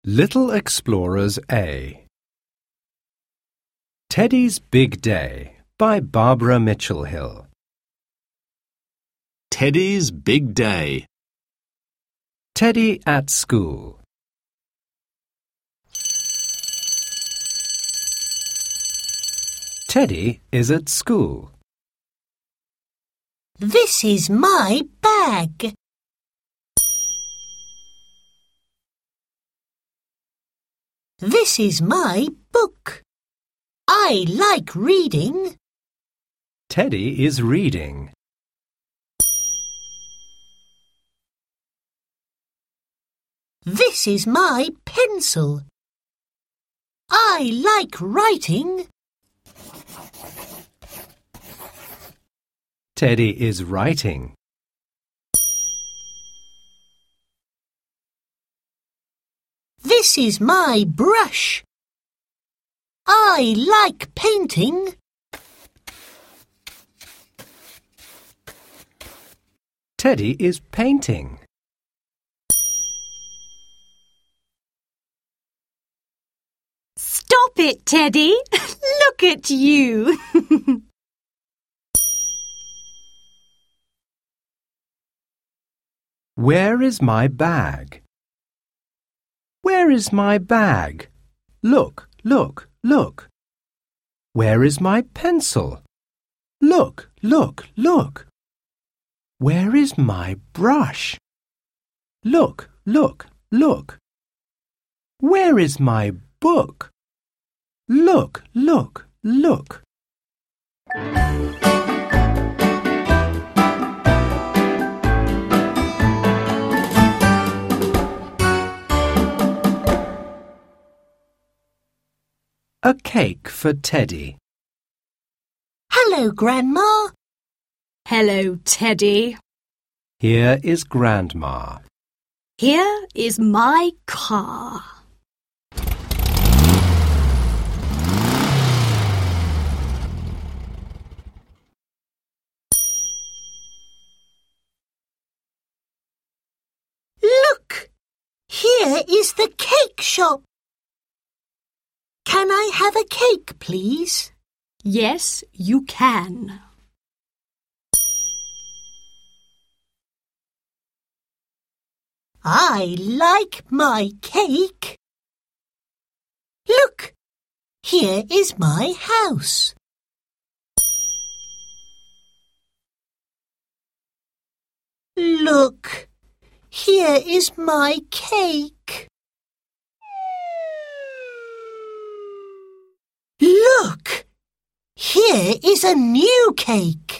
Little Explorers A. Teddy's Big Day by Barbara Mitchell Hill. Teddy's Big Day. Teddy at school. Teddy is at school. This is my bag. This is my book. I like reading. Teddy is reading. This is my pencil. I like writing. Teddy is writing. This is my brush. I like painting. Teddy is painting. Stop it, Teddy! Look at you! Where is my bag? Where is my bag? Look, look, look. Where is my pencil? Look, look, look. Where is my brush? Look, look, look. Where is my book? Look, look, look. A cake for Teddy. Hello, Grandma. Hello, Teddy. Here is Grandma. Here is my car. Look! Here is the cake shop. Can I have a cake, please? Yes, you can. I like my cake. Look! Here is my house. Look! Here is my cake. Look! Here is a new cake.